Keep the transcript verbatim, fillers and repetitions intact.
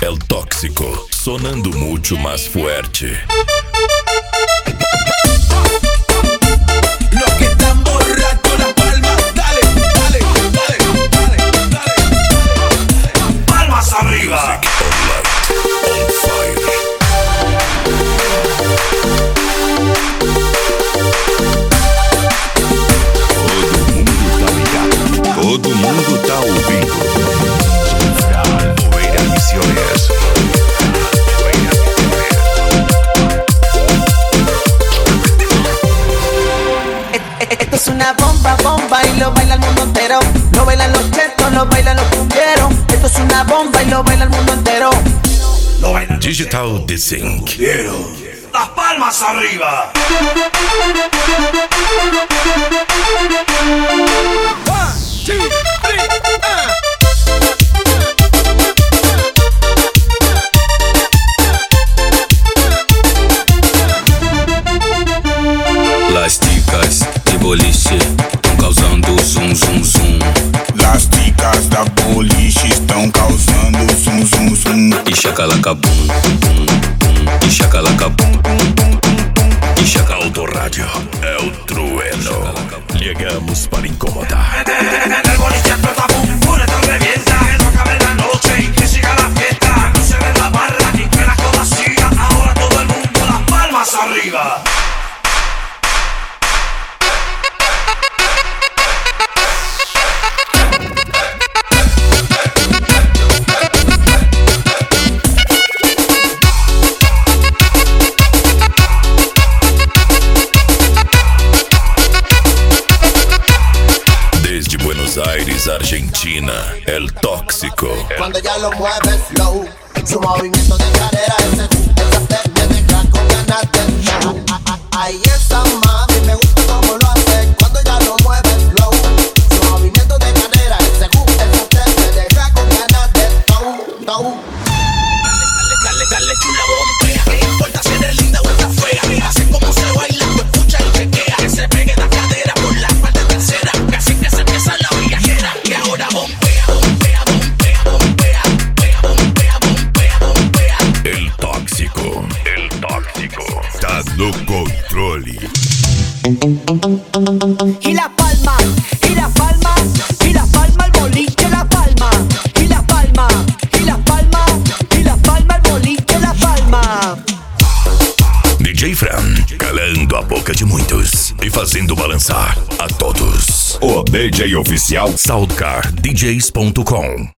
El Tóxico, sonando mucho más fuerte. Los que están borrachos, las palmas, dale, dale, dale, dale, dale. Palmas arriba. On fire. Todo mundo tá ouvindo. Poeira Misiones. Esto es una bomba, bomba y lo baila el mundo entero. Lo bailan los chetos, lo bailan los cumbieros. Esto es una bomba y lo baila el mundo entero. Lo bailan Digital Desync. las palmas arriba. One, two, three, uh. Las ticas de boliche estão causando zum zum zum. Las ticas da boliche estão causando zum zum zum. E chacalaca bum bum bum. E chacalaca bum bum bum bum. E chacalaca. Autorádio é o trueno. Llegamos para incomodar. En el boliche explota bum bum, esto revienta. Que no acabe la noche y que siga la fiesta. No se ve la barra ni que la cola siga. Ahora todo el mundo las palmas arriba. Buenos Aires, Argentina, El Tóxico. Cuando ella lo mueve slow, su movimiento de cadera, ese esa te me deja con ganas de show. Ay, esa mami me gusta como lo hace. Cuando ella lo mueve slow, su movimiento de cadera, ese esa te me deja con ganas de show, show. Dale, dale, dale, chula bombea. No importa si eres linda o estás fea. Así como se baila, tú escucha y chequea. Que se pegue la cadera por la parte tercera. Que así que se empieza la viajera. Y ahora bombea, bombea, bombea, bombea, bombea, bombea, bombea, bombea. El Tóxico, El Tóxico. Tá no controle. Y la palma, y la palma, y la palma el boliche, la palma, y la palma, y la palma, y la palma el boliche, la palma. D J Fran, calando a boca de muitos e fazendo balançar a todos. O D J oficial Soundcar D Js ponto com.